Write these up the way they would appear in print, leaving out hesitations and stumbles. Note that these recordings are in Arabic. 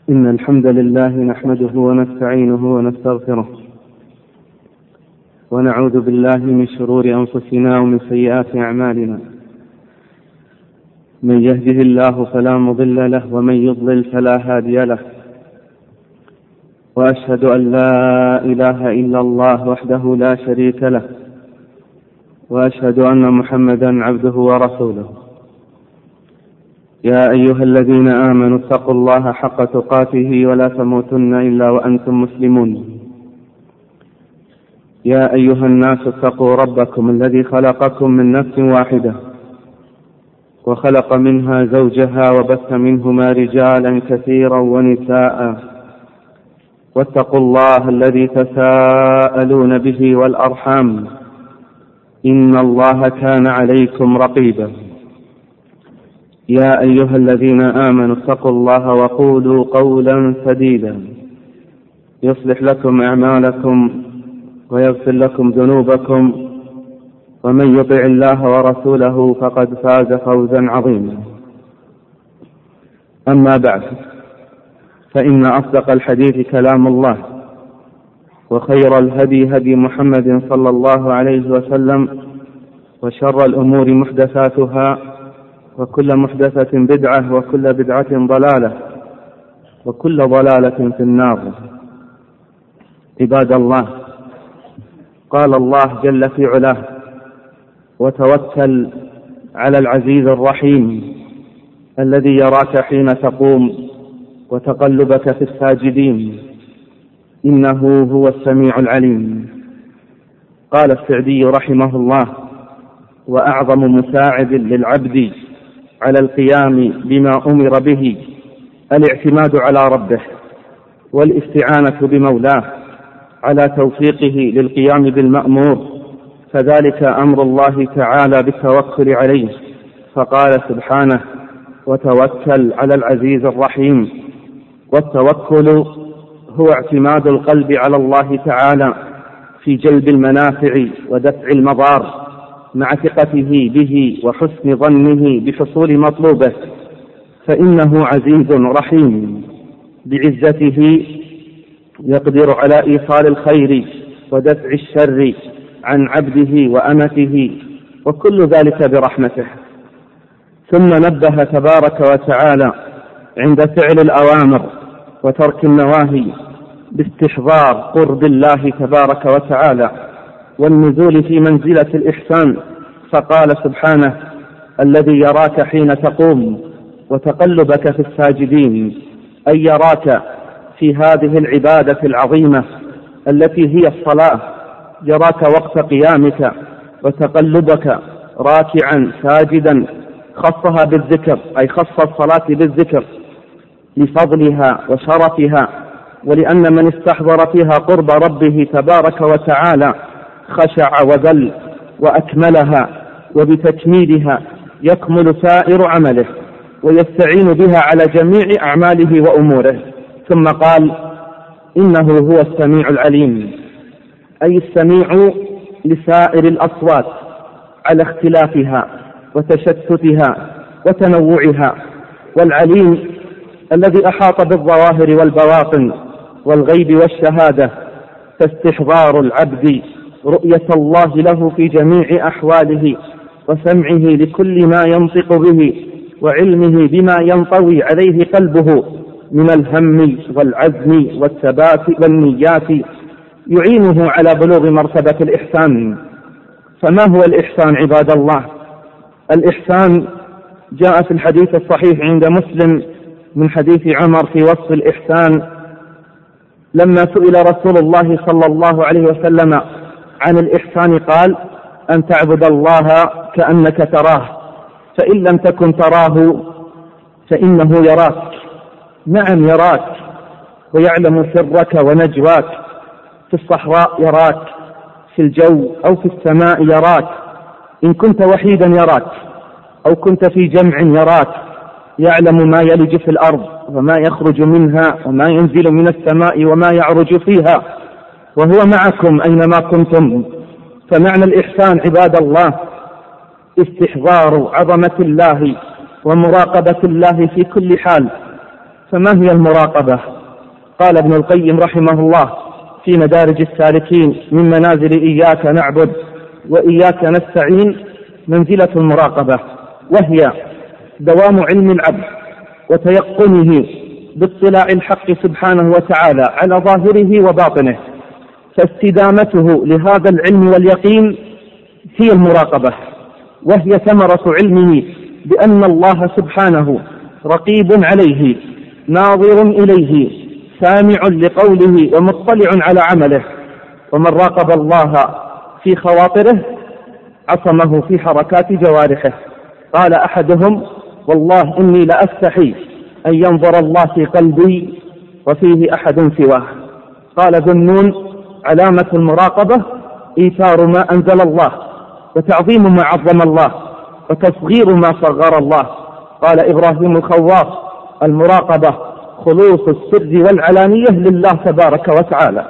إن الحمد لله نحمده ونستعينه ونستغفره ونعوذ بالله من شرور أنفسنا ومن سيئات أعمالنا. من يهده الله فلا مضل له ومن يضلل فلا هادي له، وأشهد أن لا إله إلا الله وحده لا شريك له، وأشهد أن محمدا عبده ورسوله. يا أيها الذين آمنوا اتقوا الله حق تقاته ولا تموتن إلا وأنتم مسلمون. يا أيها الناس اتقوا ربكم الذي خلقكم من نفس واحدة وخلق منها زوجها وبث منهما رجالا كثيرا ونساء، واتقوا الله الذي تساءلون به والأرحام إن الله كان عليكم رقيبا. يا أيها الذين آمنوا اتقوا الله وقولوا قولا سديدا يصلح لكم أعمالكم ويغفر لكم ذنوبكم، ومن يطع الله ورسوله فقد فاز فوزا عظيما. أما بعد، فإن أصدق الحديث كلام الله، وخير الهدي هدي محمد صلى الله عليه وسلم، وشر الأمور محدثاتها، وكل محدثة بدعة، وكل بدعة ضلالة، وكل ضلالة في النار. عباد الله، قال الله جل في علاه: وتوكل على العزيز الرحيم الذي يراك حين تقوم وتقلبك في الساجدين إنه هو السميع العليم. قال السعدي رحمه الله: وأعظم مساعد للعبد على القيام بما أمر به الاعتماد على ربه، والاستعانة بمولاه على توفيقه للقيام بالمأمور، فذلك أمر الله تعالى بالتوكل عليه، فقال سبحانه: وتوكل على العزيز الرحيم. والتوكل هو اعتماد القلب على الله تعالى في جلب المنافع ودفع المضار، مع ثقته به وحسن ظنه بحصول مطلوبه، فإنه عزيز رحيم بعزته يقدر على إيصال الخير ودفع الشر عن عبده وأمته، وكل ذلك برحمته. ثم نبه تبارك وتعالى عند فعل الأوامر وترك النواهي باستحضار قرب الله تبارك وتعالى والنزول في منزلة الإحسان، فقال سبحانه: الذي يراك حين تقوم وتقلبك في الساجدين، أي يراك في هذه العبادة العظيمة التي هي الصلاة، يراك وقت قيامك وتقلبك راكعا ساجدا، خصها بالذكر، أي خص الصلاة بالذكر لفضلها وشرفها، ولأن من استحضر فيها قرب ربه تبارك وتعالى خشع وذل وأكملها، وبتكميلها يكمل سائر عمله ويستعين بها على جميع أعماله وأموره. ثم قال: إنه هو السميع العليم، أي السميع لسائر الأصوات على اختلافها وتشتتها وتنوعها، والعليم الذي أحاط بالظواهر والبواطن والغيب والشهادة، فاستحضار العبد رؤية الله له في جميع أحواله، وسمعه لكل ما ينطق به، وعلمه بما ينطوي عليه قلبه من الهم والعزم والثبات والنيات، يعينه على بلوغ مرتبة الإحسان. فما هو الإحسان عباد الله؟ الإحسان جاء في الحديث الصحيح عند مسلم من حديث عمر في وصف الإحسان، لما سئل رسول الله صلى الله عليه وسلم عن الإحسان قال: أن تعبد الله كأنك تراه، فإن لم تكن تراه فإنه يراك. نعم يراك، ويعلم سرك ونجواك، في الصحراء يراك، في الجو أو في السماء يراك، إن كنت وحيدا يراك أو كنت في جمع يراك، يعلم ما يلج في الأرض وما يخرج منها وما ينزل من السماء وما يعرج فيها، وهو معكم أينما كنتم. فمعنى الإحسان عباد الله استحضار عظمة الله ومراقبة الله في كل حال، فما هي المراقبة؟ قال ابن القيم رحمه الله في مدارج السالكين من منازل إياك نعبد وإياك نستعين منزلة المراقبة، وهي دوام علم العبد وتيقنه باطلاع الحق سبحانه وتعالى على ظاهره وباطنه، فاستدامته لهذا العلم واليقين هي المراقبة، وهي ثمرة علمه بأن الله سبحانه رقيب عليه ناظر إليه سامع لقوله ومطلع على عمله. ومن راقب الله في خواطره عصمه في حركات جوارحه. قال أحدهم: والله إني لأستحي أن ينظر الله في قلبي وفيه أحد سواه. قال ذو النون: علامة المراقبة إيثار ما أنزل الله وتعظيم ما عظم الله وتصغير ما صغر الله. قال إبراهيم الخواص: المراقبة خلوص السر والعلانية لله تبارك وتعالى.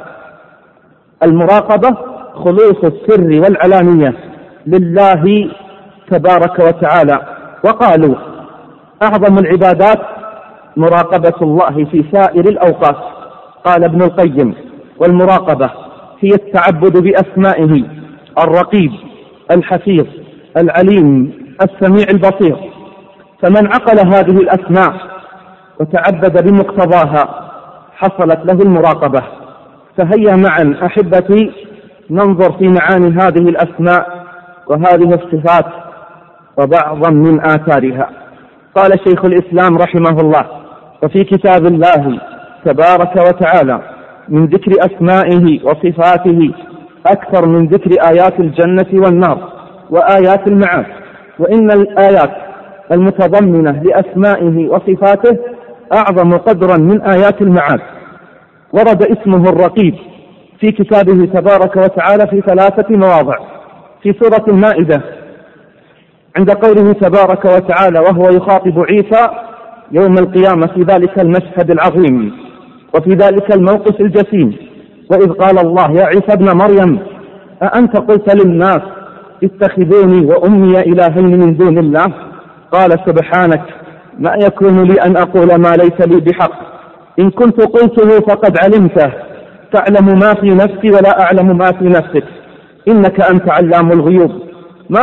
المراقبة خلوص السر والعلانية لله تبارك وتعالى. وقالوا: أعظم العبادات مراقبة الله في سائر الأوقات. قال ابن القيم: والمراقبة هي التعبد بأسمائه الرقيب الحفيظ العليم السميع البصير. فمن عقل هذه الأسماء وتعبد بمقتضاها حصلت له المراقبة. فهيا معا أحبتي ننظر في معاني هذه الأسماء وهذه الصفات وبعضا من آثارها. قال شيخ الإسلام رحمه الله: وفي كتاب الله تبارك وتعالى من ذكر أسمائه وصفاته أكثر من ذكر آيات الجنة والنار وآيات المعاد. وإن الآيات المتضمنة لأسمائه وصفاته أعظم قدرا من آيات المعاد. ورد اسمه الرقيب في كتابه تبارك وتعالى في 3 مواضع: في سورة المائدة عند قوله تبارك وتعالى وهو يخاطب عيسى يوم القيامة في ذلك المشهد العظيم وفي ذلك الموقف الجسيم: وإذ قال الله يا عيسى ابن مريم أأنت قلت للناس اتخذوني وأمي إلهين من دون الله؟ قال سبحانك ما يكون لي أن أقول ما ليس لي بحق، إن كنت قلته فقد علمته، تعلم ما في نفسي ولا أعلم ما في نفسك، إنك أنت علام الغيوب. ما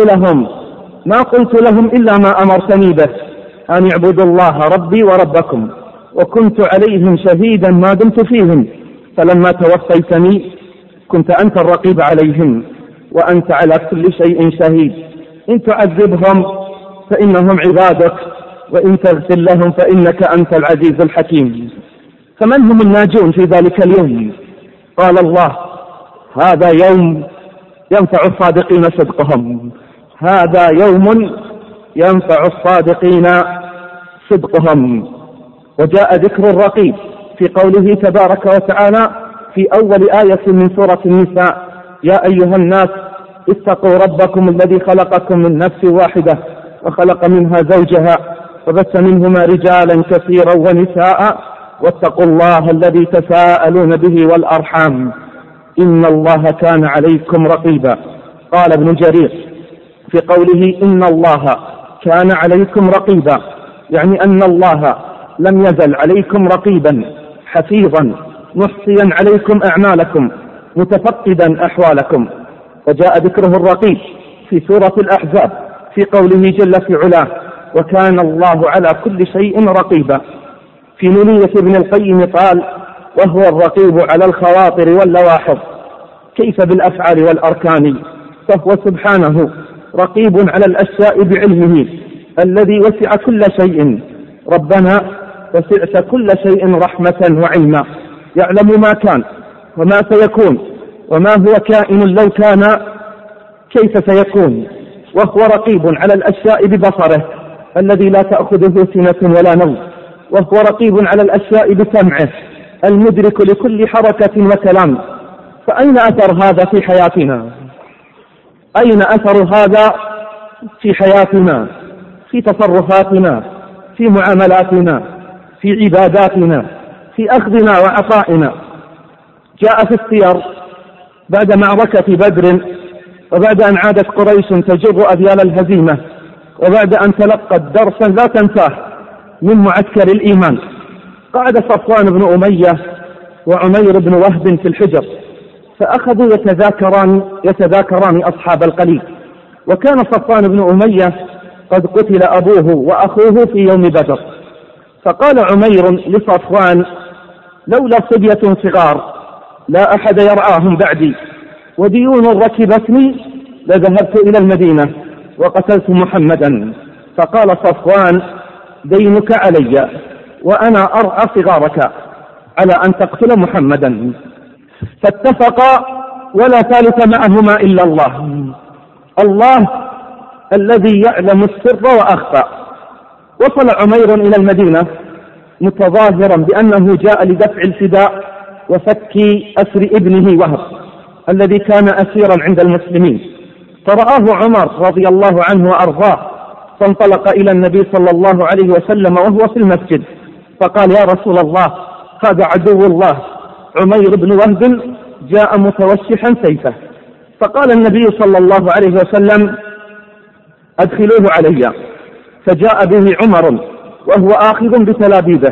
قلت لهم إلا ما أمرتني به، أن اعبدوا الله ربي وربكم، وكنت عليهم شهيدا ما دمت فيهم، فلما توفيتني كنت أنت الرقيب عليهم وأنت على كل شيء شهيد. إن تعذبهم فإنهم عبادك وإن تغفر لهم فإنك أنت العزيز الحكيم. فمن هم الناجون في ذلك اليوم؟ قال الله: هذا يوم ينفع الصادقين صدقهم، هذا يوم ينفع الصادقين صدقهم. وجاء ذكر الرقيب في قوله تبارك وتعالى في أول آية من سورة النساء: يا أيها الناس اتقوا ربكم الذي خلقكم من نفس واحدة وخلق منها زوجها وبث منهما رجالا كثيرا ونساء واتقوا الله الذي تساءلون به والأرحام إن الله كان عليكم رقيبا. قال ابن جرير في قوله إن الله كان عليكم رقيبا يعني أن الله لم يزل عليكم رقيبا حفيظا محصيا عليكم أعمالكم متفقدا أحوالكم. وجاء ذكره الرقيب في سورة الأحزاب في قوله جل في علاه: وكان الله على كل شيء رقيبا. في نونية ابن القيم قال: وهو الرقيب على الخواطر واللواحظ كيف بالأفعال والأركان، فهو سبحانه رقيب على الأشياء بعلمه الذي وسع كل شيء. ربنا وسعت كل شيء رحمة وعلما، يعلم ما كان وما سيكون وما هو كائن لو كان كيف سيكون، وهو رقيب على الأشياء ببصره الذي لا تأخذه سنة ولا نوم، وهو رقيب على الأشياء بسمعه المدرك لكل حركة وكلام. فأين أثر هذا في حياتنا؟ أين أثر هذا في حياتنا، في تصرفاتنا، في معاملاتنا، في عباداتنا، في أخذنا وعطائنا؟ جاء في السير بعد معركة بدر وبعد أن عادت قريش تجر أذيال الهزيمة وبعد أن تلقت درسا لا تنساه من معسكر الإيمان فقعد صفوان بن أمية وعمير بن وهب في الحجر، فأخذوا يتذاكران أصحاب القليل. وكان صفوان بن أمية قد قتل أبوه وأخوه في يوم بدر. فقال عمير لصفوان: لولا صبية صغار لا أحد يرعاهم بعدي، وديون ركبتني لذهبت إلى المدينة وقتلت محمدا. فقال صفوان: دينك علي وأنا أرعى صغارك على أن تقتل محمدا. فاتفقا، ولا ثالث معهما إلا الله الذي يعلم السر وأخفى. وصل عمير إلى المدينة متظاهرا بأنه جاء لدفع الفداء وفك أسر ابنه وهب الذي كان أسيرا عند المسلمين. فرآه عمر رضي الله عنه وأرضاه، فانطلق إلى النبي صلى الله عليه وسلم وهو في المسجد، فقال: يا رسول الله، هذا عدو الله عمير بن وهب جاء متوشحا سيفه. فقال النبي صلى الله عليه وسلم: أدخلوه علي. فجاء به عمر وهو آخذ بتلابيبه،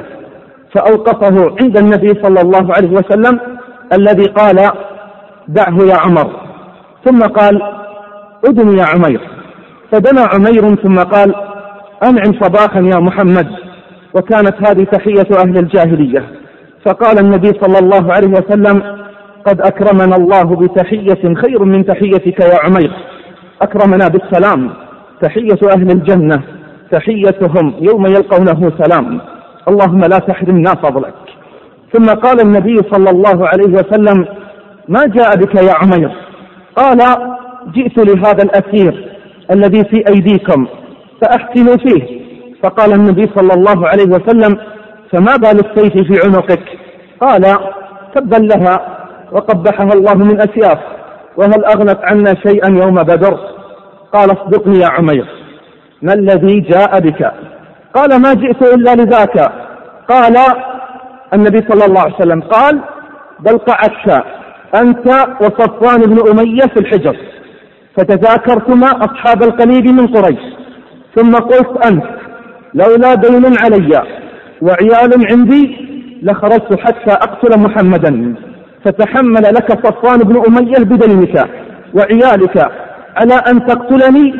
فأوقفه عند النبي صلى الله عليه وسلم الذي قال: دعه يا عمر. ثم قال: ادن يا عمير. فدنا عمير ثم قال: أنعم صباحا يا محمد. وكانت هذه تحية أهل الجاهلية. فقال النبي صلى الله عليه وسلم: قد أكرمنا الله بتحية خير من تحيتك يا عمير. أكرمنا بالسلام، تحية أهل الجنة تحيتهم يوم يلقونه سلام، اللهم لا تحرمنا فضلك. ثم قال النبي صلى الله عليه وسلم: ما جاء بك يا عمير؟ قال: جئت لهذا الأسير الذي في أيديكم فأحسنوا فيه. فقال النبي صلى الله عليه وسلم: فما بال السيف في عنقك؟ قال: تبا لها وقبحها الله من أسياف، وهل أغنت عنا شيئا يوم بدر؟ قال: اصدقني يا عمير، ما الذي جاء بك؟ قال: ما جئت إلا لذاك. قال النبي صلى الله عليه وسلم: قال: بل قعدت أنت وصفوان بن أمية في الحجر فتذاكرتما أصحاب القليب من قريش، ثم قلت أنت: لولا دين علي وعيال عندي لخرجت حتى أقتل محمدا، فتحمل لك صفوان بن أمية بدينك وعيالك على أن تقتلني،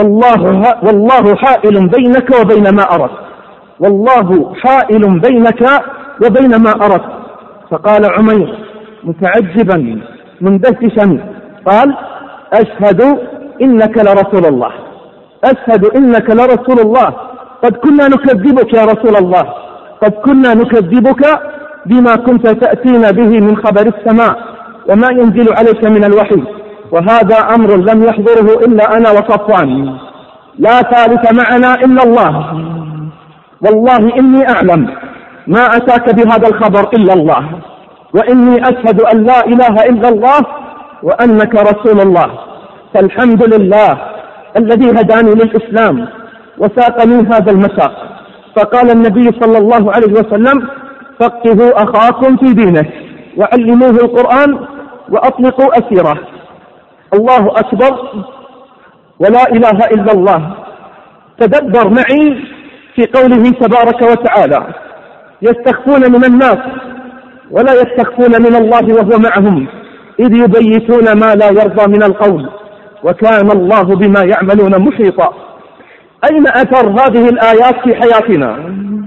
والله حائل بينك وبين ما أردت، والله حائل بينك وبين ما أردت. فقال عمير متعجبا مندهشا: قال: أشهد إنك لرسول الله، أشهد إنك لرسول الله، قد كنا نكذبك يا رسول الله، قد كنا نكذبك بما كنت تأتينا به من خبر السماء وما ينزل عليك من الوحي، وهذا أمر لم يحضره إلا أنا وصفوان، لا ثالث معنا إلا الله، والله إني أعلم ما أتاك بهذا الخبر إلا الله، وإني أشهد أن لا إله إلا الله وأنك رسول الله، فالحمد لله الذي هداني للإسلام وساقني هذا المساق. فقال النبي صلى الله عليه وسلم: فقهوا أخاكم في دينه وعلموه القرآن وأطلقوا أسيره. الله أكبر ولا إله إلا الله. تدبر معي في قوله تبارك وتعالى: يستخفون من الناس ولا يستخفون من الله وهو معهم إذ يبيتون ما لا يرضى من القول وكان الله بما يعملون محيطا. أين أثر هذه الآيات في حياتنا؟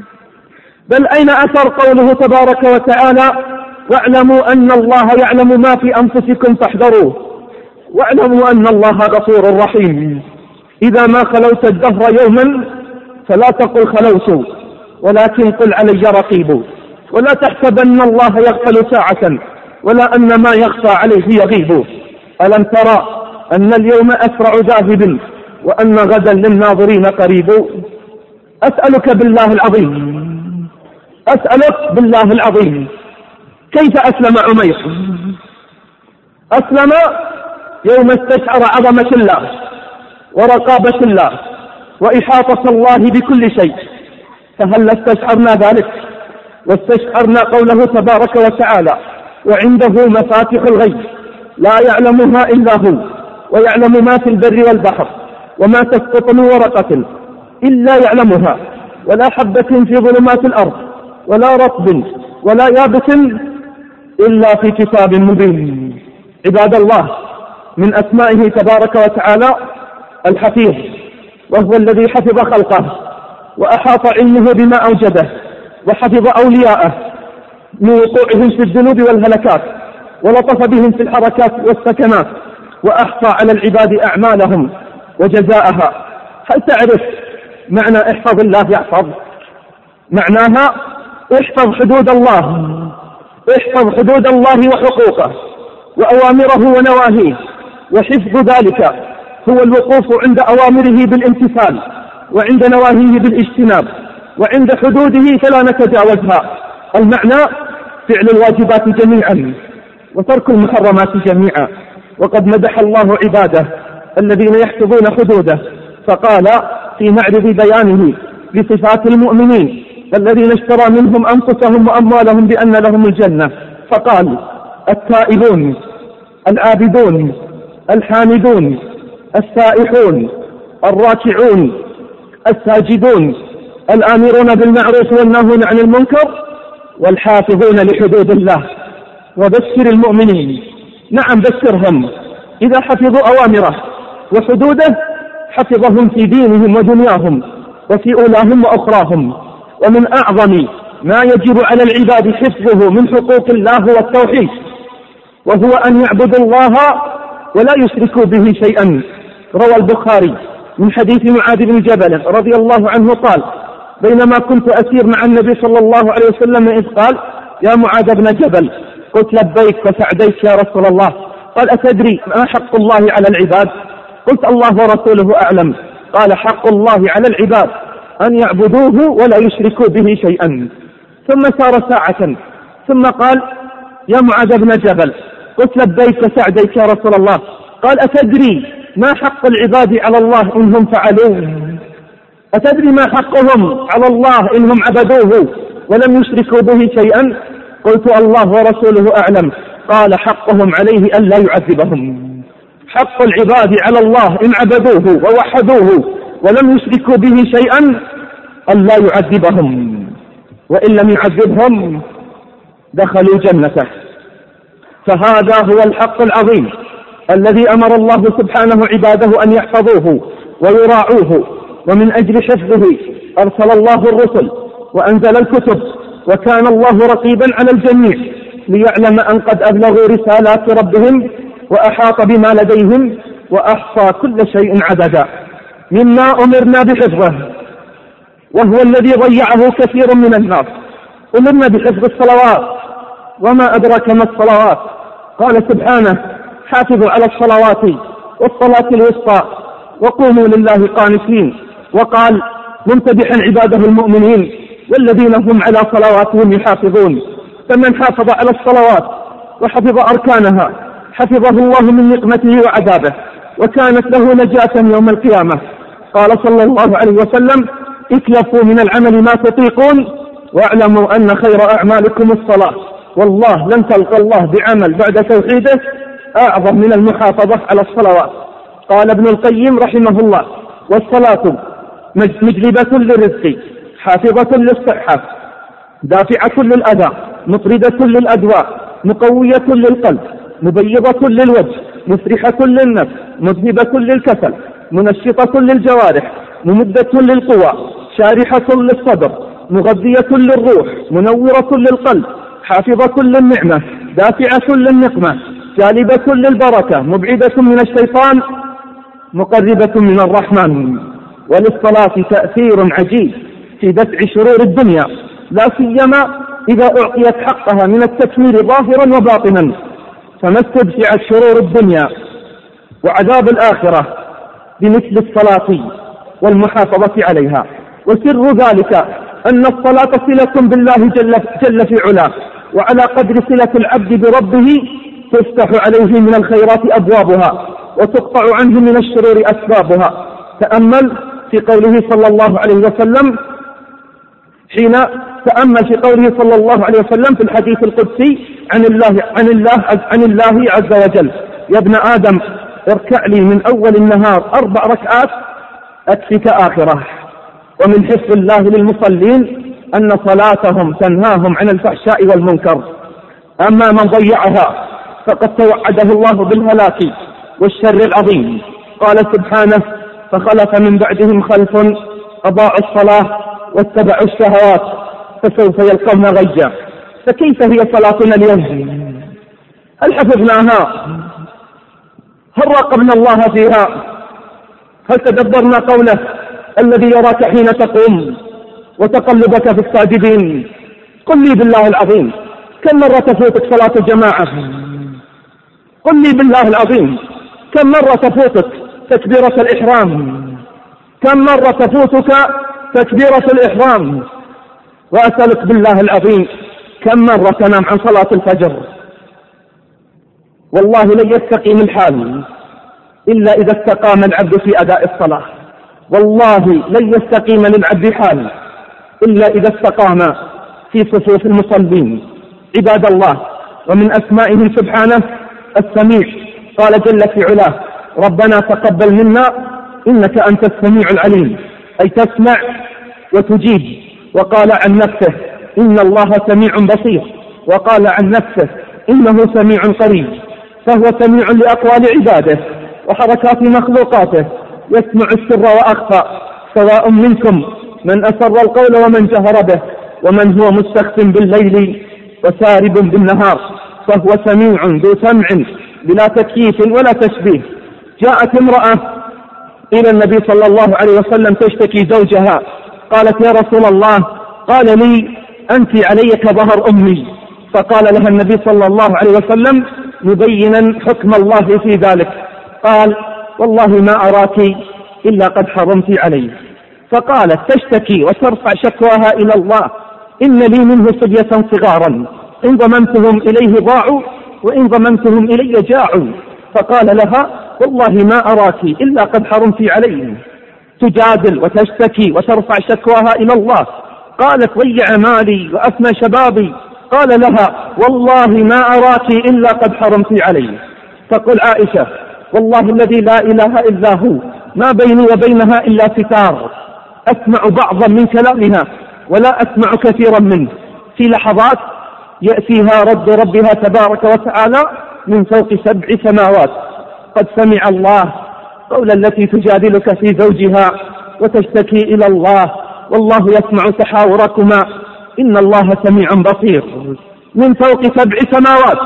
بل أين أثر قوله تبارك وتعالى: واعلموا أن الله يعلم ما في أنفسكم فاحذروه واعلموا أن الله غفور رحيم. إذا ما خلوت الدهر يوما فلا تقل خلوت، ولكن قل علي رقيب، ولا تحسبن الله يغفل ساعة ولا أن ما يخفى عليه يغيب. ألم ترى أن اليوم أسرع ذاهب وأن غدا للناظرين قريب. أسألك بالله العظيم، أسألك بالله العظيم، كيف أسلم عمير؟ أسلم يوم استشعر عظمة الله ورقابة الله وإحاطة الله بكل شيء. فهل استشعرنا ذلك واستشعرنا قوله تبارك وتعالى: وعنده مفاتح الغيب لا يعلمها إلا هو ويعلم ما في البر والبحر وما تسقط من ورقة إلا يعلمها ولا حبة في ظلمات الأرض ولا رطب ولا يابس إلا في كتاب مبين. عباد الله، من أسمائه تبارك وتعالى الحفيظ، وهو الذي حفظ خلقه وأحاط علمه بما أوجده، وحفظ أولياءه من وقوعهم في الذنوب والهلكات، ولطف بهم في الحركات والسكنات، وأحصى على العباد أعمالهم وجزاءها. هل تعرف معنى احفظ الله يحفظ؟ معناها احفظ حدود الله، احفظ حدود الله وحقوقه وأوامره ونواهيه، وحفظ ذلك هو الوقوف عند أوامره بالامتثال، وعند نواهيه بالاجتناب، وعند حدوده فلا نتجاوزها. المعنى فعل الواجبات جميعا وترك المحرمات جميعا. وقد مدح الله عباده الذين يحفظون حدوده، فقال في معرض بيانه بصفات المؤمنين الذين اشترى منهم أنفسهم وأموالهم بأن لهم الجنة، فقال: التائبون، العابدون، الحامدون، السائحون، الراكعون، الساجدون، الآمرون بالمعروف والناهون عن المنكر، والحافظون لحدود الله. وبشر المؤمنين، نعم بشرهم، إذا حفظوا أوامره وحدوده حفظهم في دينهم ودنياهم وفي أولاهم وأخراهم. ومن أعظم ما يجب على العباد حفظه من حقوق الله والتوحيد، وهو أن يعبدوا الله ولا يشركوا به شيئا. روى البخاري من حديث معاذ بن جبل رضي الله عنه قال: بينما كنت أسير مع النبي صلى الله عليه وسلم إذ قال: يا معاذ بن جبل. قلت: لبيك وسعديك يا رسول الله. قال: أتدري ما حق الله على العباد؟ قلت: الله ورسوله أعلم. قال: حق الله على العباد أن يعبدوه ولا يشركوا به شيئا. ثم سار ساعة ثم قال: يا معاذ بن جبل. قلت: لبيك وسعديك يا رسول الله. قال: أتدري ما حق العباد على الله إنهم فعلوه؟ أتدري ما حقهم على الله إنهم عبدوه ولم يشركوا به شيئا؟ قلت: الله ورسوله أعلم. قال: حقهم عليه أن لا يعذبهم. حق العباد على الله إن عبدوه ووحدوه ولم يشركوا به شيئا أن لا يعذبهم، وإن لم يعذبهم دخلوا جنته. فهذا هو الحق العظيم الذي أمر الله سبحانه عباده أن يحفظوه ويراعوه، ومن أجل حفظه أرسل الله الرسل وأنزل الكتب، وكان الله رقيبا على الجميع ليعلم أن قد أبلغوا رسالات ربهم وأحاط بما لديهم وأحصى كل شيء عددا. مما أمرنا بحفظه، وهو الذي ضيعه كثير من الناس، أمرنا بحفظ الصلوات، وما أدرك ما الصلوات؟ قال سبحانه: حافظوا على الصلوات والصلاة الوسطى وقوموا لله قانتين. وقال ممتدحا عباده المؤمنين: والذين هم على صلواتهم يحافظون. فمن حافظ على الصلوات وحفظ أركانها حفظه الله من نقمته وعذابه، وكانت له نجاة يوم القيامة. قال صلى الله عليه وسلم: اكلفوا من العمل ما تطيقون، واعلموا أن خير أعمالكم الصلاة. والله لن تلقى الله بعمل بعد توحيده أعظم من المحافظة على الصلوات. قال ابن القيم رحمه الله: والصلاة مجلبة للرزق، حافظة للصحة، دافعة للأذى، مطردة للأدواء، مقوية للقلب، مبيضة للوجه، مسرحة للنفس، مذهبة للكسل، منشطة للجوارح، ممدة للقوى، شارحة للصدر، مغذية للروح، منورة للقلب، حافظة للنعمة، دافعة للنقمة، جالبة للبركة، مبعدة من الشيطان، مقربة من الرحمن. وللصلاة تأثير عجيب في دفع شرور الدنيا، لا سيما إذا أعطيت حقها من التكميل ظاهرا وباطنا، فما استدفعت شرور الدنيا وعذاب الآخرة بمثل الصلاة والمحافظة عليها. وسر ذلك أن الصلاة صلة بالله جل في علاه، وعلى قدر صلة العبد بربه تفتح عليه من الخيرات أبوابها وتقطع عنه من الشرور أسبابها. تأمل في قوله صلى الله عليه وسلم تأمل في قوله صلى الله عليه وسلم في الحديث القدسي عن الله عز وجل: يا ابن آدم اركع لي من أول النهار 4 ركعات أكفك آخرة. ومن حفظ الله للمصلين أن صلاتهم تنهاهم عن الفحشاء والمنكر. أما من ضيعها فقد توعده الله بالهلاك والشر العظيم. قال سبحانه: فخلف من بعدهم خلف أضاعوا الصلاة واتبعوا الشهوات فسوف يلقون غيا. فكيف هي صلاتنا اليوم؟ هل حفظناها؟ هل راقبنا الله فيها؟ هل تدبرنا قوله: الذي يراك حين تقوم وتقلبك في الساجدين؟ قل لي بالله العظيم، كم مرة تفوتك صلاة الجماعة؟ قل لي بالله العظيم، كم مرة تفوتك تكبيرة الإحرام؟ كم مرة تفوتك تكبيرة الإحرام؟ وأسألك بالله العظيم، كم مرة تنام عن صلاة الفجر؟ والله لن يستقيم الحال إلا إذا استقام العبد في أداء الصلاة. والله لن يستقيم للعبد حال إلا إذا استقام في صفوف المصلين. عباد الله، ومن أسمائه سبحانه السميع. قال جل في علاه: ربنا تقبل منا إنك أنت السميع العليم، أي تسمع وتجيب. وقال عن نفسه: إن الله سميع بصير. وقال عن نفسه: إنه سميع قريب. فهو سميع لأقوال عباده وحركات مخلوقاته، يسمع السر وأخفى، سواء منكم من أسر القول ومن جهر به، ومن هو مستخف بالليل وسارب بالنهار. فهو سميع ذو سمع بلا تكييف ولا تشبيه. جاءت امرأة إلى النبي صلى الله عليه وسلم تشتكي زوجها، قالت: يا رسول الله، قال لي أنت علي كظهر أمي. فقال لها النبي صلى الله عليه وسلم مبينا حكم الله في ذلك، قال: والله ما أراك إلا قد حرمت عليه. فقالت: تشتكي وترفع شكواها إلى الله: إن لي منه صبية صغارا، إن ضممتهم إليه ضاعوا وإن ضممتهم إلي جاعوا. فقال لها: والله ما أراك إلا قد حرمت عليه. تجادل وتشتكي وترفع شكواها إلى الله. قالت: ضيع مالي وأفنى شبابي. قال لها: والله ما أراك إلا قد حرمت عليه. تقول عائشة: والله الذي لا إله إلا هو ما بيني وبينها إلا ستار، أسمع بعضا من كلامها ولا أسمع كثيرا منه. في لحظات يأتيها رد ربها تبارك وتعالى من فوق 7 سماوات: قد سمع الله قول التي تجادلك في زوجها وتشتكي إلى الله، والله يسمع تحاوركما، إن الله سميع بصير. من فوق 7 سماوات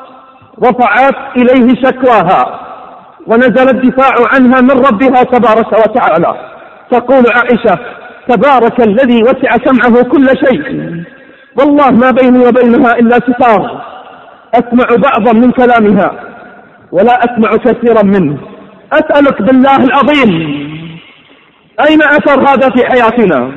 رفعت إليه شكواها ونزل الدفاع عنها من ربها تبارك وتعالى. تقول عائشة: تبارك الذي وسع سمعه كل شيء، والله ما بيني وبينها إلا ستار، أسمع بعضا من كلامها ولا أسمع كثيرا منه. أسألك بالله العظيم، أين أثر هذا في حياتنا؟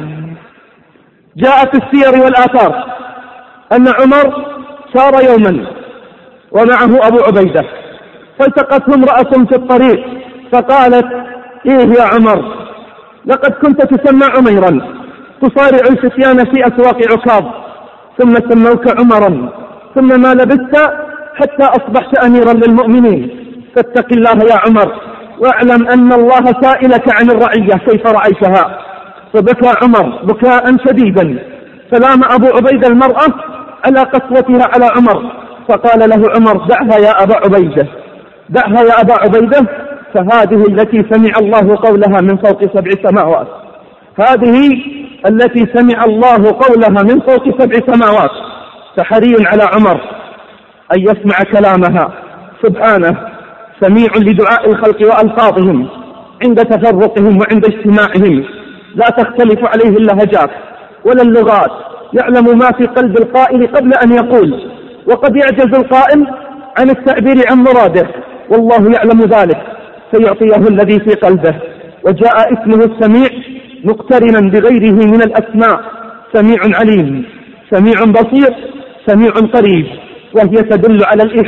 جاءت السير والآثار أن عمر سار يوما ومعه أبو عبيدة، فالتقته امرأة في الطريق فقالت: إيه يا عمر، لقد كنت تسمى عميرا تصارع الفتيان في أسواق عكاظ، ثم سموك عمرا، ثم ما لبثت حتى أصبحت أميرا للمؤمنين، فاتق الله يا عمر واعلم أن الله سائلك عن الرعية كيف رأيتها. فبكى عمر بكاء شديدا، فلام أبو عبيدة المرأة على قسوتها على عمر، فقال له عمر: دعها يا أبا عبيدة، دعها يا أبا عبيدة، فهذه التي سمع الله قولها من فوق 7 سماوات، هذه التي سمع الله قولها من فوق 7 سماوات. فحري على عمر أن يسمع كلامها. سبحانه سميع لدعاء الخلق وألفاظهم عند تفرقهم وعند اجتماعهم، لا تختلف عليه اللهجات ولا اللغات، يعلم ما في قلب القائل قبل أن يقول، وقد يعجز القائل عن التعبير عن مراده، والله يعلم ذلك فيعطيه الذي في قلبه. وجاء اسمه السميع مقترنا بغيره من الأسماء: سميع عليم، سميع بصير، سميع قريب. وهي تدل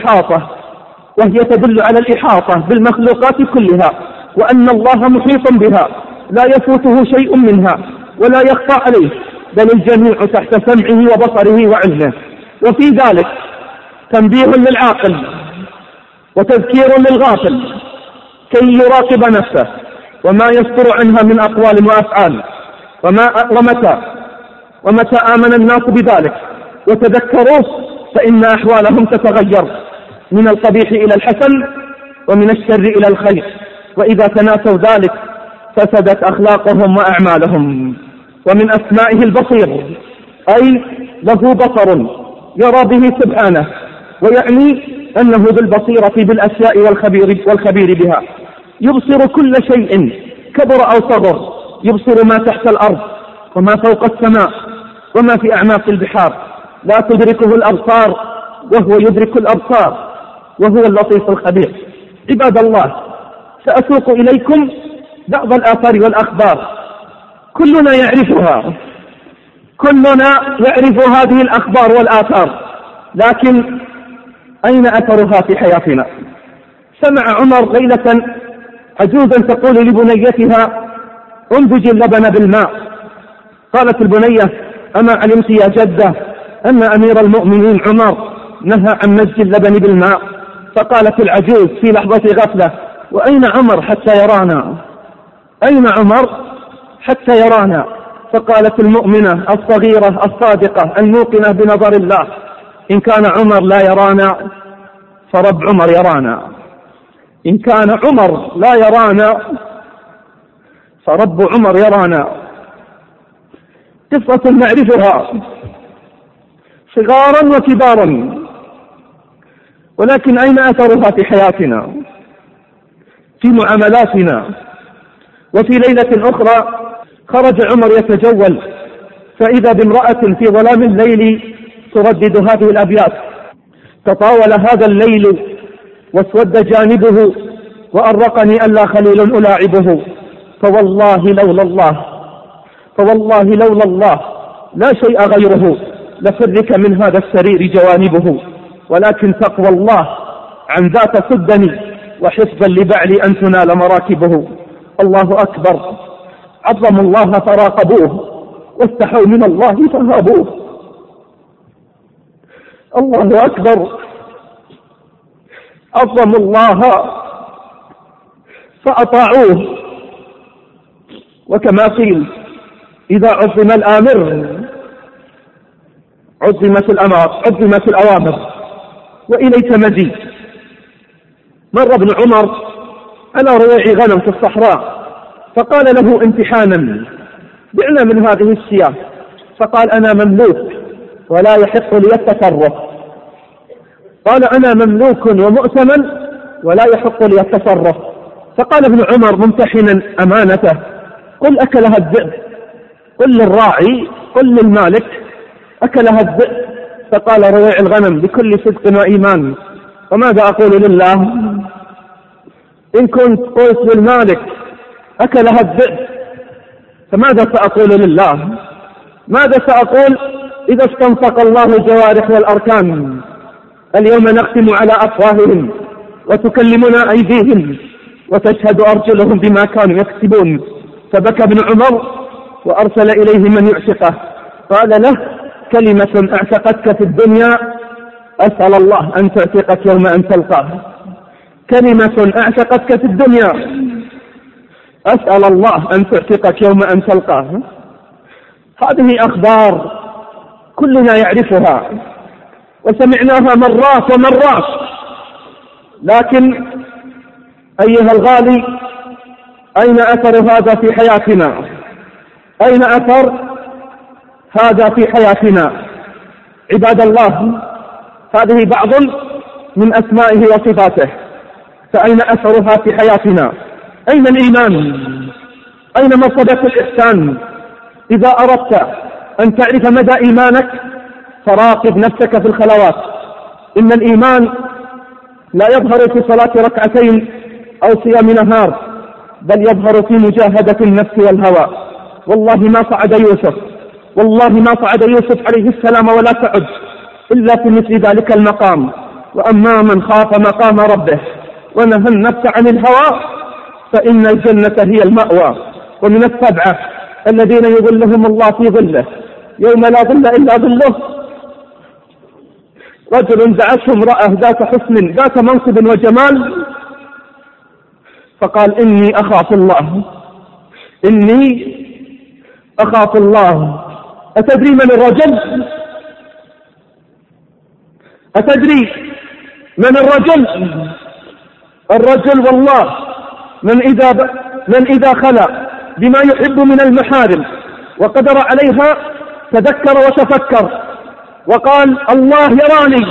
على الإحاطة بالمخلوقات كلها، وأن الله محيط بها لا يفوته شيء منها ولا يخفى عليه، بل الجميع تحت سمعه وبصره وعلمه. وفي ذلك تنبيه للعاقل وتذكير للغافل كي يراقب نفسه وما يصدر عنها من أقوال وأفعال، ومتى ومتى آمن الناس بذلك وتذكروه فإن أحوالهم تتغير من القبيح إلى الحسن ومن الشر إلى الخير، وإذا تناسوا ذلك فسدت أخلاقهم وأعمالهم. ومن أسمائه البصير، أي له بصر يرى به سبحانه، ويعني أنه بالبصيرة بالأشياء والخبير بها، يبصر كل شيء كبر أو صغر، يبصر ما تحت الأرض وما فوق السماء وما في أعماق البحار، لا تدركه الأبصار وهو يدرك الأبصار، وهو اللطيف الخبير. عباد الله، سأسوق إليكم بعض الآثار والأخبار كلنا يعرفها، كلنا يعرف هذه الأخبار والآثار، لكن أين أثرها في حياتنا؟ سمع عمر ليلة عجوزا تقول لبنيتها: انضج اللبن بالماء. قالت البنية: أما علمت يا جدة أن أمير المؤمنين عمر نهى عن مزج اللبن بالماء؟ فقالت العجوز في لحظة غفلة: وأين عمر حتى يرانا؟ أين عمر حتى يرانا؟ فقالت المؤمنة الصغيرة الصادقة الموقنة بنظر الله: إن كان عمر لا يرانا فرب عمر يرانا، إن كان عمر لا يرانا فرب عمر يرانا. قصة نعرفها صغارا وكبارا، ولكن أين أثرها في حياتنا، في معاملاتنا؟ وفي ليلة أخرى خرج عمر يتجول، فإذا بامرأة في ظلام الليل تردد هذه الأبيات: تطاول هذا الليل واسود جانبه وأرقني ألا خليل ألاعبه، فوالله لولا الله، فوالله لولا الله لا شيء غيره، لفرك من هذا السرير جوانبه، ولكن تقوى الله عن ذات صدني، وحفظا لبعلي أن تنال مراكبه. الله أكبر، عظموا الله فراقبوه، واستحوا من الله فهابوه. الله أكبر، عظموا الله فأطاعوه. وكما قيل: إذا عظم الآمر عظمت الأوامر. وإليك مزيد. مر ابن عمر على رويع غنم في الصحراء، فقال له امتحانا: بعنا من هذه الشياه. فقال: أنا مملوك ولا يحق لي التصرف. قال: أنا مملوك ومؤتمن ولا يحق لي التصرف. فقال ابن عمر ممتحنا أمانته: قل أكلها الذئب، قل للراعي، قل للمالك أكلها الذئب. فقال رويع الغنم بكل صدق وإيمان: وماذا أقول لله؟ إن كنت قلت للمالك أكلها الذئب فماذا سأقول لله؟ ماذا سأقول إذا استنطق الله الجوارح والأركان؟ اليوم نختم على أفواههم وتكلمنا أيديهم وتشهد أرجلهم بما كانوا يكسبون. فبكى ابن عمر وأرسل إليه من يعشقه، قال له: كلمة أعتقتك في الدنيا أسأل الله أن تعتقك يوم أن تلقاه. كلمة أعتقتك في الدنيا أسأل الله أن تعتقك يوم أن تلقاه. هذه أخبار كلنا يعرفها وسمعناها مرات ومرات، لكن أيها الغالي، أين أثر هذا في حياتنا؟ أين أثر هذا في حياتنا؟ عباد الله، هذه بعض من أسمائه وصفاته، فأين أثرها في حياتنا؟ أين الإيمان؟ أين مرتبة الإحسان؟ إذا أردت أن تعرف مدى إيمانك فراقب نفسك في الخلوات. إن الإيمان لا يظهر في صلاة ركعتين أو صيام نهار، بل يظهر في مجاهدة النفس والهوى. والله ما صعد يوسف، والله ما صعد يوسف عليه السلام ولا تعد إلا في مثل ذلك المقام. وأما من خاف مقام ربه ونهى النفس عن الهوى فإن الجنة هي المأوى. ومن السبعة الذين يظلهم الله في ظله يوم لا ظل إلا ظله: رجل دعته امرأة ذات حسن ذات منصب وجمال، فقال: إني أخاف الله، إني أخاف الله. أتدري من الرجل؟ أتدري من الرجل؟ الرجل والله من إذا خلى بما يحب من المحارم وقدر عليها تذكر وتفكر وقال الله يراني،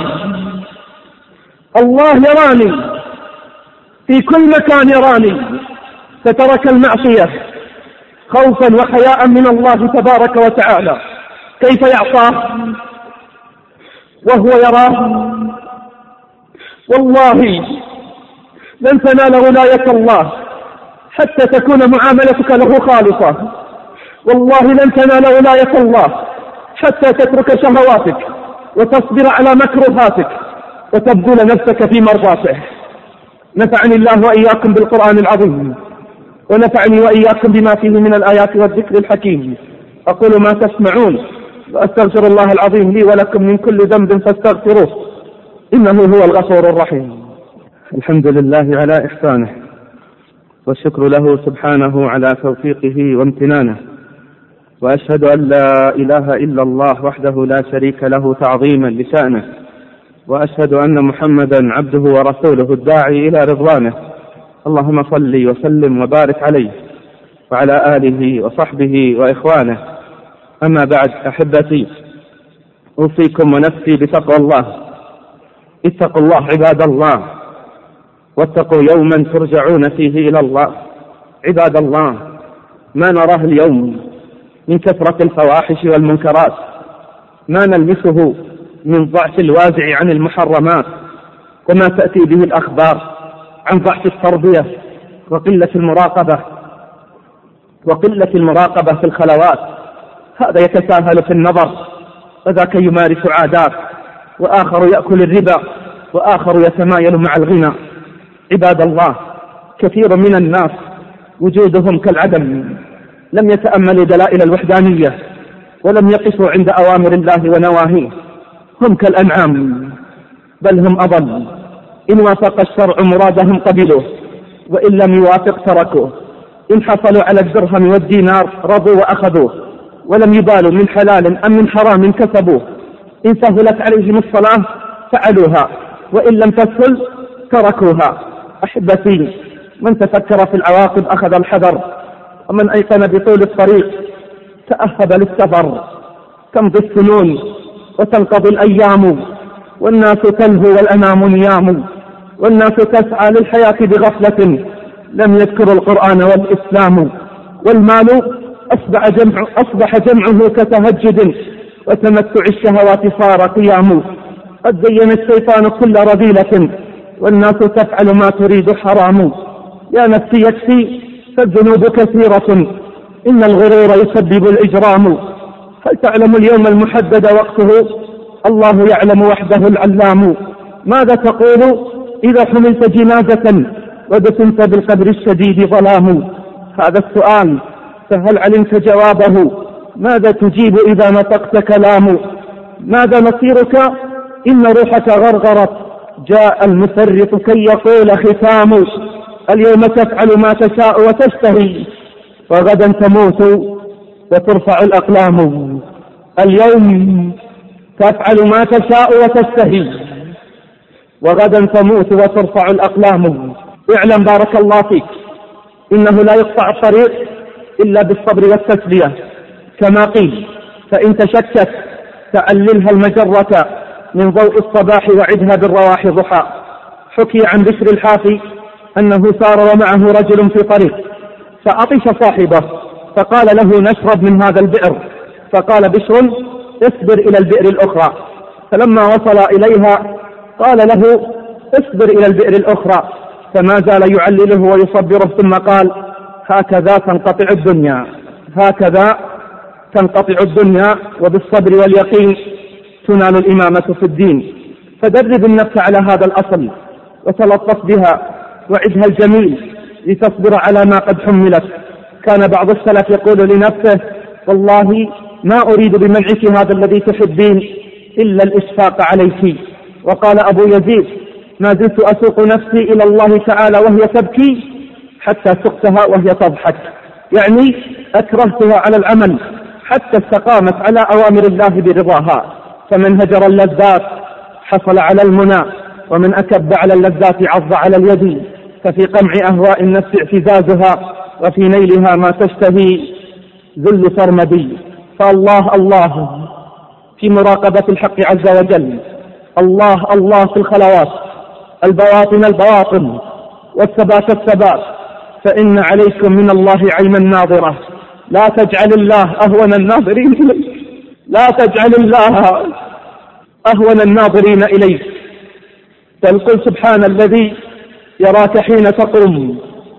الله يراني في كل مكان يراني، فترك المعصية خوفا وحياء من الله تبارك وتعالى. كيف يعصاه وهو يراه؟ والله لن تنال ولاية الله حتى تكون معاملتك له خالصة، والله لن تنال ولاية الله حتى تترك شهواتك وتصبر على مكروهاتك وتبذل نفسك في مرضاته. نفعني الله وإياكم بالقرآن العظيم، ونفعني وإياكم بما فيه من الآيات والذكر الحكيم. أقول ما تسمعون وأستغفر الله العظيم لي ولكم من كل ذنب فاستغفروه إنه هو الغفور الرحيم. الحمد لله على إحسانه، والشكر له سبحانه على توفيقه وامتنانه، وأشهد أن لا إله إلا الله وحده لا شريك له تعظيما لشأنه، وأشهد أن محمدا عبده ورسوله الداعي إلى رضوانه. اللهم صل وسلم وبارك عليه وعلى آله وصحبه وإخوانه. أما بعد، أحبتي، أوصيكم ونفسي بتقوى الله. اتقوا الله عباد الله، واتقوا يوما ترجعون فيه إلى الله. عباد الله، ما نراه اليوم من كثرة الفواحش والمنكرات، ما نلمسه من ضعف الوازع عن المحرمات، وما تأتي به الأخبار عن ضعف التربية وقلة المراقبة في الخلوات. هذا يتساهل في النظر، وذاك يمارس عادات، وآخر يأكل الربا، وآخر يتمايل مع الغنى. عباد الله، كثير من الناس وجودهم كالعدم، لم يتأملوا دلائل الوحدانية ولم يقفوا عند أوامر الله ونواهيه. هم كالأنعام بل هم أضل. إن وافق الشرع مرادهم قبلوه، وإن لم يوافق تركوه. إن حصلوا على الدرهم والدينار رضوا وأخذوه، ولم يبالوا من حلال أم من حرام كسبوه. إن سهلت عليهم الصلاة فعلوها، وإن لم تسهل تركوها. أحبتي، من تفكر في العواقب أخذ الحذر، ومن أيقن بطول الطريق تأهب للسفر. تمضي السنون وتنقضي الأيام، والناس تلهو والأنام نيام، والناس تسعى للحياة بغفلة، لم يذكر القرآن والإسلام. والمال أصبح جمعه كتهجد، وتمتع الشهوات صار قيام. قد زين الشيطان كل رذيلة، والناس تفعل ما تريد حرام. يا نفسي يكفي فالذنوب كثيرة، إن الغرور يسبب الإجرام. هل تعلم اليوم المحدد وقته؟ الله يعلم وحده العلام. ماذا تقول إذا حملت جنازة ودفنت بالقبر الشديد ظلام؟ هذا السؤال فهل علمت جوابه؟ ماذا تجيب إذا نطقت كلام؟ ماذا نصيرك إن روحك غرغرت؟ جاء المسرط كي يقول ختام. اليوم تفعل ما تشاء وتشتهي، وغدا تموت وترفع الأقلام. اليوم تفعل ما تشاء وتشتهي، وغدا تموت وترفع الأقلام. اعلم بارك الله فيك إنه لا يقطع الطريق إلا بالصبر والتسلية كما قيل. فإن تشتت تعللها المجرة من ضوء الصباح وعدها بالرواح ضحى. حكي عن بشر الحافي أنه سار ومعه رجل في طريق، فعطش صاحبه فقال له نشرب من هذا البئر، فقال بشر اصبر إلى البئر الأخرى. فلما وصل إليها قال له اصبر إلى البئر الأخرى، فما زال يعلله ويصبره، ثم قال هكذا تنقطع الدنيا، هكذا تنقطع الدنيا، وبالصبر واليقين تنال الإمامة في الدين. فدرب النفس على هذا الأصل وتلطف بها وعدها الجميل لتصبر على ما قد حملت. كان بعض السلف يقول لنفسه والله ما أريد بمنعك هذا الذي تحبين إلا الإشفاق عليك. وقال أبو يزيد ما زلت أسوق نفسي إلى الله تعالى وهي تبكي حتى سقتها وهي تضحك، يعني أكرهتها على العمل حتى استقامت على أوامر الله برضاها. فمن هجر اللذات حصل على المنى، ومن أكب على اللذات عض على اليد. ففي قمع أهواء النفس اعتزازها، وفي نيلها ما تشتهي ذل سرمدي. فالله الله في مراقبة الحق عز وجل، الله الله في الخلوات، البواطن البواطن، والثبات الثبات. فإن عليكم من الله عينا ناظرة، لا تجعل الله أهون الناظرين إليك، لا تجعل الله أهون الناظرين إليك. بل قل سبحان الذي يراك حين تقوم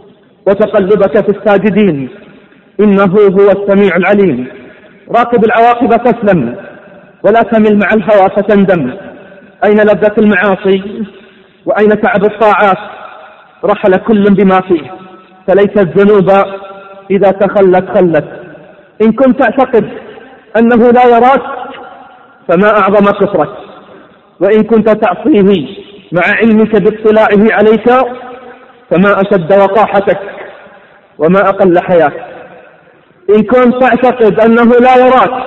وتقلبك في الساجدين، إنه هو السميع العليم. راقب العواقب تسلم، ولا تمل مع الهوى فتندم. أين لذة المعاصي وأين تعب الطاعات؟ رحل كل بما فيه، فليس الذنوب إذا تخلت خلت. إن كنت تعتقد أنه لا يراك فما أعظم كفرك، وإن كنت تعصيه مع علمك باطلاعه عليك فما أشد وقاحتك وما أقل حياتك. إن كنت تعتقد أنه لا يراك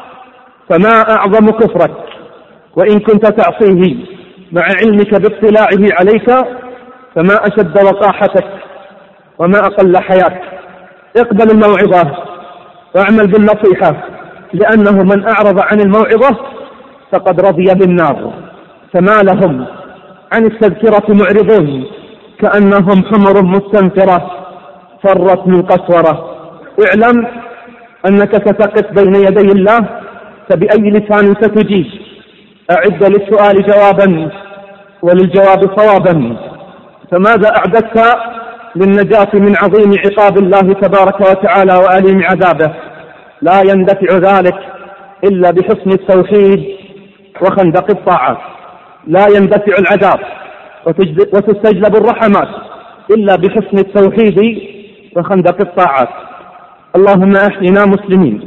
فما أعظم كفرك، وإن كنت تعصيه مع علمك باطلاعه عليك فما أشد وقاحتك وما أقل حياتك. اقبل الموعظة واعمل بالنصيحة، لأنه من أعرض عن الموعظة فقد رضي بالنار. فما لهم عن التذكرة معرضون كأنهم حمر مستنفرة فرت من قسورة. اعلم أنك ستقف بين يدي الله، فبأي لسان ستجيب؟ أعد للسؤال جوابا وللجواب صوابا. فماذا أعددت للنجاة من عظيم عقاب الله تبارك وتعالى وأليم عذابه؟ لا يندفع ذلك إلا بحسن التوحيد وخندق الطاعات. لا يندفع العذاب وتستجلب الرحمات إلا بحسن التوحيد وخندق الطاعات. اللهم أحينا مسلمين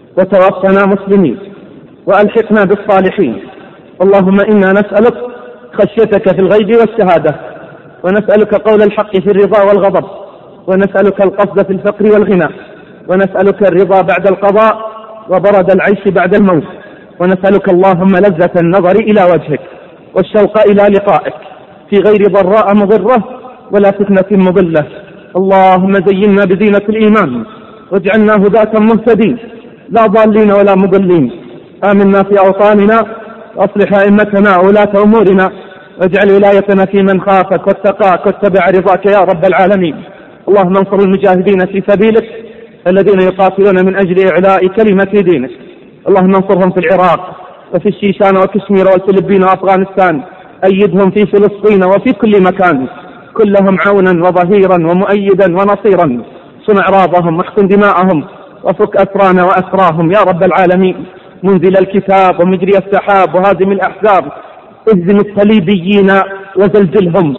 وتوفنا مسلمين وألحقنا بالصالحين. اللهم إنا نسألك خشيتك في الغيب والشهادة، ونسألك قول الحق في الرضا والغضب، ونسألك القصد في الفقر والغنى، ونسألك الرضا بعد القضاء وبرد العيش بعد الموت، ونسألك اللهم لذة النظر إلى وجهك والشوق إلى لقائك في غير ضراء مضرة ولا فتنة مضلة. اللهم زينا بزينة الإيمان واجعلنا هداة مهتدين لا ضالين ولا مضلين. آمنا في أوطاننا وأصلح أئمتنا وولاة أمورنا، واجعل ولايتنا في من خافك واتقاك واتبع رضاك يا رب العالمين. اللهم انصر المجاهدين في سبيلك الذين يقاتلون من أجل إعلاء كلمة دينك. اللهم انصرهم في العراق وفي الشيشان وكشمير والفلبين وأفغانستان. أيدهم في فلسطين وفي كل مكان، كلهم عونا وظهيرا ومؤيدا ونصيرا. صنع راضهم واحقن دماءهم وفك أسرانا وأسراهم يا رب العالمين. منزل الكتاب ومجري السحاب وهازم الأحزاب، اهزم الصليبيين وزلزلهم،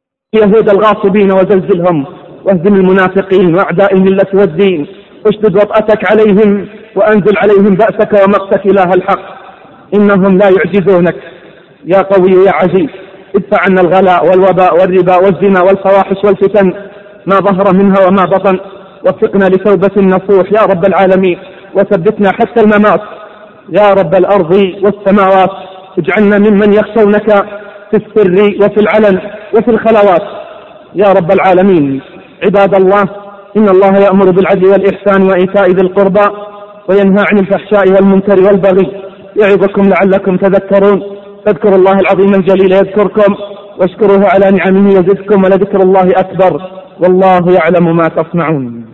يهود الغاصبين وزلزلهم، واهزم المنافقين وأعداء الملة والدين. اشدد وطأتك عليهم وأنزل عليهم بأسك ومقتك إله الحق، إنهم لا يعجزونك يا قوي يا عزيز. ادفع عنا الغلاء والوباء والربا والزنا والفواحش والفتن ما ظهر منها وما بطن. وفقنا لتوبة نصوح يا رب العالمين، وثبتنا حتى الممات يا رب الأرض والسماوات. اجعلنا ممن يخشونك في السر وفي العلن وفي الخلوات يا رب العالمين. عباد الله، إن الله يأمر بالعدل والإحسان وإيتاء ذي القربى وينهى عن الفحشاء والمنكر والبغي، يعظكم لعلكم تذكرون. فاذكروا الله العظيم الجليل يذكركم، واشكروه على نعمه يزدكم، ولذكر الله أكبر، والله يعلم ما تصنعون.